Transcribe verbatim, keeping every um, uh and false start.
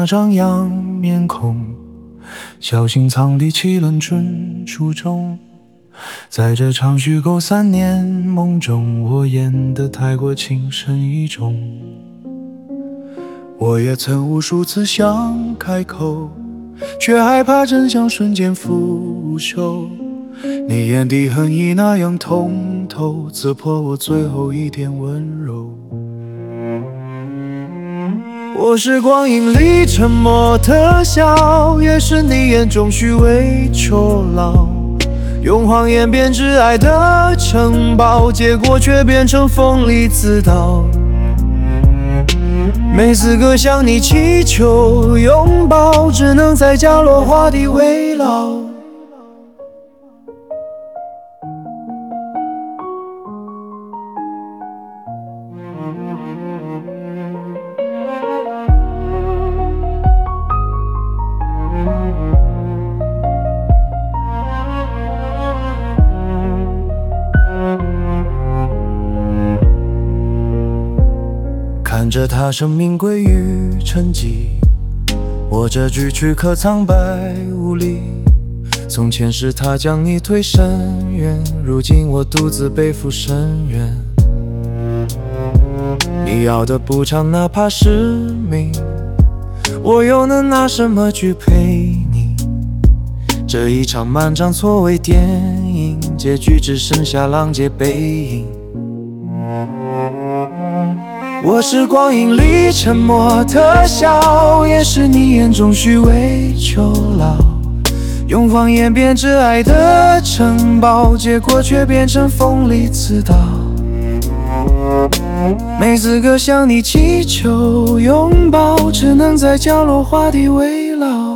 那张扬面孔，小心藏地气冷准初衷。在这场虚构三年梦中，我演得太过情深意重。我也曾无数次想开口，却害怕真相瞬间腐朽。你眼底恨意那样通透，刺破我最后一点温柔。我是光影里沉默的笑，也是你眼中虚伪囚牢。用谎言编织爱的城堡，结果却变成锋利刺刀。没资格向你祈求拥抱，只能在角落画地为牢。看着他生命归于沉寂，我这句躯壳苍白无力。从前是他将你推深渊，如今我独自背负深渊。你要的补偿哪怕是命，我又能拿什么去陪你？这一场漫长错位电影，结局只剩下浪借背影。我是光影里沉默的笑，也是你眼中虚伪囚牢。用谎言编织爱的城堡，结果却变成锋利刺刀。没资格向你祈求拥抱，只能在角落画地为牢。